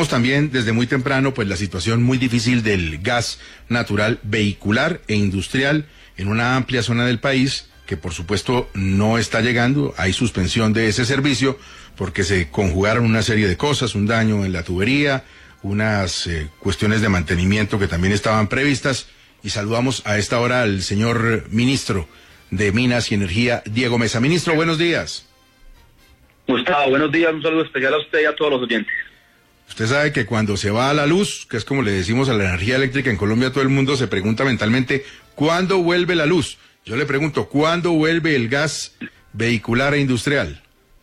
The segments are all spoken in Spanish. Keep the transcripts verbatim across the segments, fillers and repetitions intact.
Conocemos también desde muy temprano pues la situación muy difícil del gas natural vehicular e industrial en una amplia zona del país que por supuesto no está llegando. Hay suspensión de ese servicio porque se conjugaron una serie de cosas, un daño en la tubería, unas eh, cuestiones de mantenimiento que también estaban previstas. Y saludamos a esta hora al señor ministro de Minas y Energía, Diego Mesa. Ministro, buenos días. Gustavo, buenos días, un saludo especial a usted y a todos los oyentes. Usted sabe que cuando se va a la luz, que es como le decimos a la energía eléctrica en Colombia, todo el mundo se pregunta mentalmente, ¿cuándo vuelve la luz? Yo le pregunto, ¿cuándo vuelve el gas vehicular e industrial?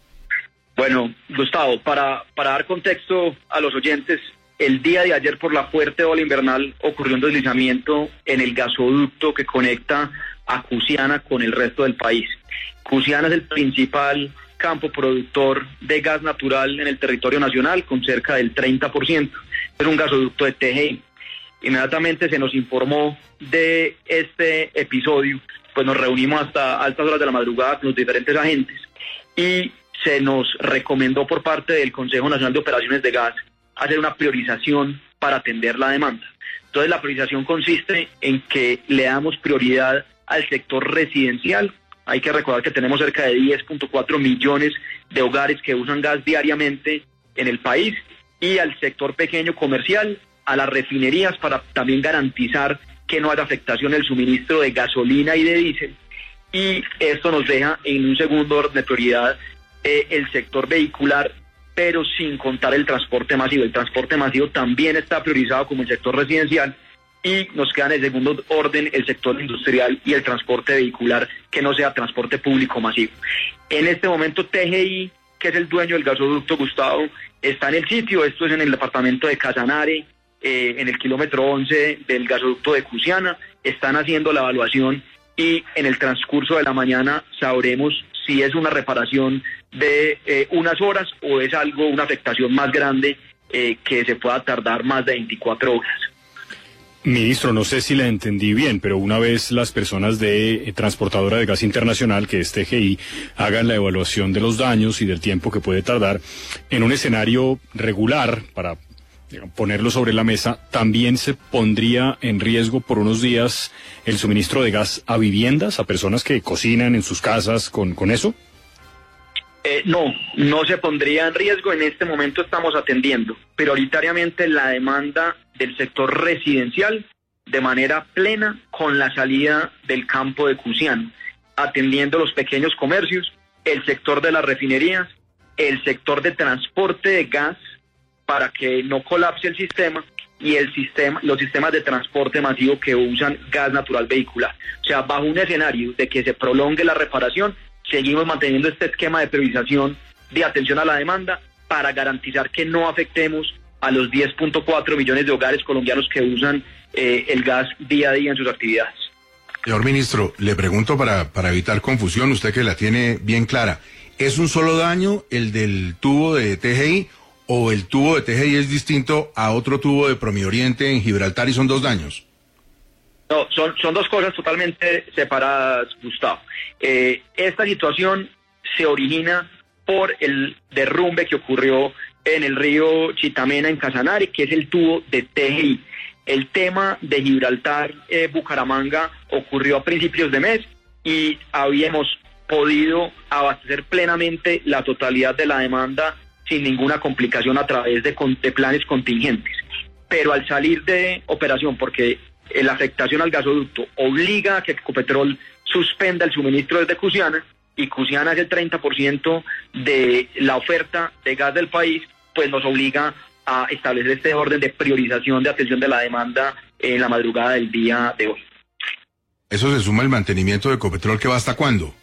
Bueno, Gustavo, para, para dar contexto a los oyentes, el día de ayer por la fuerte ola invernal ocurrió un deslizamiento en el gasoducto que conecta a Cusiana con el resto del país. Cusiana es el principal campo productor de gas natural en el territorio nacional, con cerca del treinta por ciento. Es un gasoducto de T G I. Inmediatamente se nos informó de este episodio, pues nos reunimos hasta altas horas de la madrugada con los diferentes agentes y se nos recomendó por parte del Consejo Nacional de Operaciones de Gas hacer una priorización para atender la demanda. Entonces la priorización consiste en que le damos prioridad al sector residencial. Hay que recordar que tenemos cerca de diez punto cuatro millones de hogares que usan gas diariamente en el país, y al sector pequeño comercial, a las refinerías, para también garantizar que no haya afectación en el suministro de gasolina y de diésel. Y esto nos deja en un segundo orden de prioridad eh, el sector vehicular, pero sin contar el transporte masivo. El transporte masivo también está priorizado como el sector residencial, y nos queda en el segundo orden el sector industrial y el transporte vehicular que no sea transporte público masivo. En este momento T G I, que es el dueño del gasoducto, Gustavo, está en el sitio. Esto es en el departamento de Casanare, eh, en el kilómetro once del gasoducto de Cusiana. Están haciendo la evaluación y en el transcurso de la mañana sabremos si es una reparación de eh, unas horas o es algo, una afectación más grande eh, que se pueda tardar más de veinticuatro horas. Ministro, no sé si la entendí bien, pero una vez las personas de eh, Transportadora de Gas Internacional, que es T G I, hagan la evaluación de los daños y del tiempo que puede tardar, en un escenario regular, para digamos, ponerlo sobre la mesa, ¿también se pondría en riesgo por unos días el suministro de gas a viviendas, a personas que cocinan en sus casas con, con eso? Eh, no, no se pondría en riesgo. En este momento estamos atendiendo prioritariamente la demanda del sector residencial de manera plena con la salida del campo de Cusiana, atendiendo los pequeños comercios, el sector de las refinerías, el sector de transporte de gas para que no colapse el sistema, y el sistema, los sistemas de transporte masivo que usan gas natural vehicular. O sea, bajo un escenario de que se prolongue la reparación, seguimos manteniendo este esquema de priorización de atención a la demanda para garantizar que no afectemos a los diez punto cuatro millones de hogares colombianos que usan eh, el gas día a día en sus actividades. Señor ministro, le pregunto para, para evitar confusión, usted que la tiene bien clara, ¿es un solo daño el del tubo de T G I o el tubo de T G I es distinto a otro tubo de Promioriente en Gibraltar y son dos daños? No, son, son dos cosas totalmente separadas, Gustavo. Eh, esta situación se origina por el derrumbe que ocurrió en el río Chitamena, en Casanare, que es el tubo de T G I. El tema de Gibraltar, eh, Bucaramanga, ocurrió a principios de mes y habíamos podido abastecer plenamente la totalidad de la demanda sin ninguna complicación a través de, de planes contingentes. Pero al salir de operación, porque la afectación al gasoducto obliga a que Ecopetrol suspenda el suministro desde Cusiana, y Cusiana es el treinta por ciento de la oferta de gas del país, pues nos obliga a establecer este orden de priorización de atención de la demanda en la madrugada del día de hoy. ¿Eso se suma el mantenimiento de Ecopetrol que va hasta cuándo?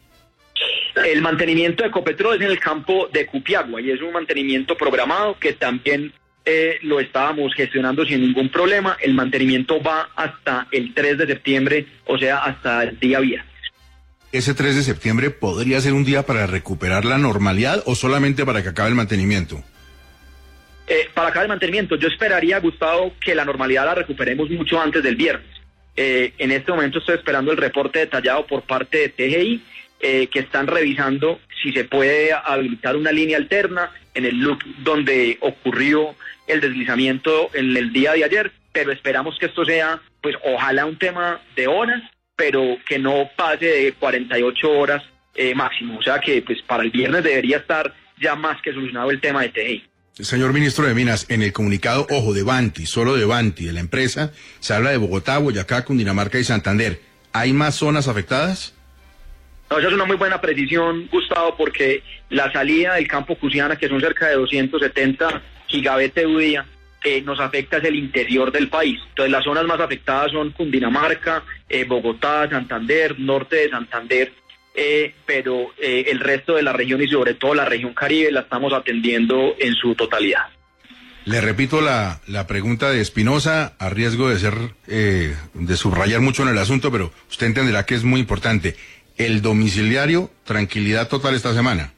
El mantenimiento de Ecopetrol es en el campo de Cupiagua y es un mantenimiento programado que también eh, lo estábamos gestionando sin ningún problema. El mantenimiento va hasta el tres de septiembre, o sea, hasta el día viernes. ¿Ese tres de septiembre podría ser un día para recuperar la normalidad o solamente para que acabe el mantenimiento? Eh, para acabar el mantenimiento, yo esperaría, Gustavo, que la normalidad la recuperemos mucho antes del viernes. Eh, en este momento estoy esperando el reporte detallado por parte de T G I. eh, que están revisando si se puede habilitar una línea alterna en el loop donde ocurrió el deslizamiento en el día de ayer, pero esperamos que esto sea, pues ojalá un tema de horas, pero que no pase de cuarenta y ocho horas eh, máximo, o sea que pues para el viernes debería estar ya más que solucionado el tema de T G I. Señor ministro de Minas, en el comunicado, ojo, de Banti, solo de Banti, de la empresa, se habla de Bogotá, Boyacá, Cundinamarca y Santander. ¿Hay más zonas afectadas? No, esa es una muy buena precisión, Gustavo, porque la salida del campo Cusiana, que son cerca de doscientos setenta gigabete U día, eh, nos afecta es el interior del país. Entonces las zonas más afectadas son Cundinamarca, eh, Bogotá, Santander, norte de Santander, eh, pero eh, el resto de la región y sobre todo la región Caribe la estamos atendiendo en su totalidad. Le repito la, la pregunta de Espinosa, a riesgo de ser, eh, de subrayar mucho en el asunto, pero usted entenderá que es muy importante. El domiciliario, tranquilidad total esta semana.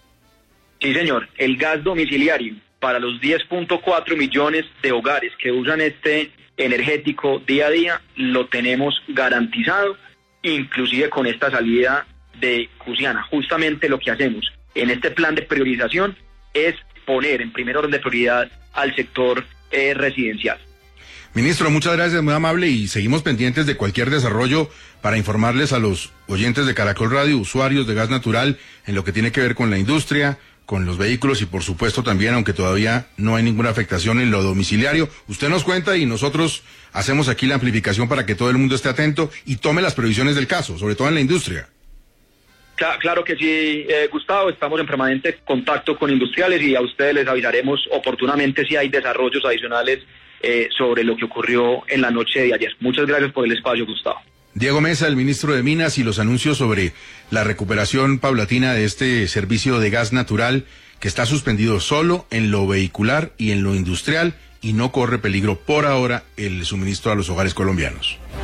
Sí, señor. El gas domiciliario para los diez punto cuatro millones de hogares que usan este energético día a día, lo tenemos garantizado, inclusive con esta salida de Cusiana. Justamente lo que hacemos en este plan de priorización es poner en primer orden de prioridad al sector eh, residencial. Ministro, muchas gracias, muy amable, y seguimos pendientes de cualquier desarrollo para informarles a los oyentes de Caracol Radio, usuarios de gas natural, en lo que tiene que ver con la industria, con los vehículos y por supuesto también, aunque todavía no hay ninguna afectación en lo domiciliario. Usted nos cuenta y nosotros hacemos aquí la amplificación para que todo el mundo esté atento y tome las previsiones del caso, sobre todo en la industria. Claro que sí, eh, Gustavo, estamos en permanente contacto con industriales y a ustedes les avisaremos oportunamente si hay desarrollos adicionales eh, sobre lo que ocurrió en la noche de ayer. Muchas gracias por el espacio, Gustavo. Diego Mesa, el ministro de Minas, y los anuncios sobre la recuperación paulatina de este servicio de gas natural que está suspendido solo en lo vehicular y en lo industrial y no corre peligro por ahora el suministro a los hogares colombianos.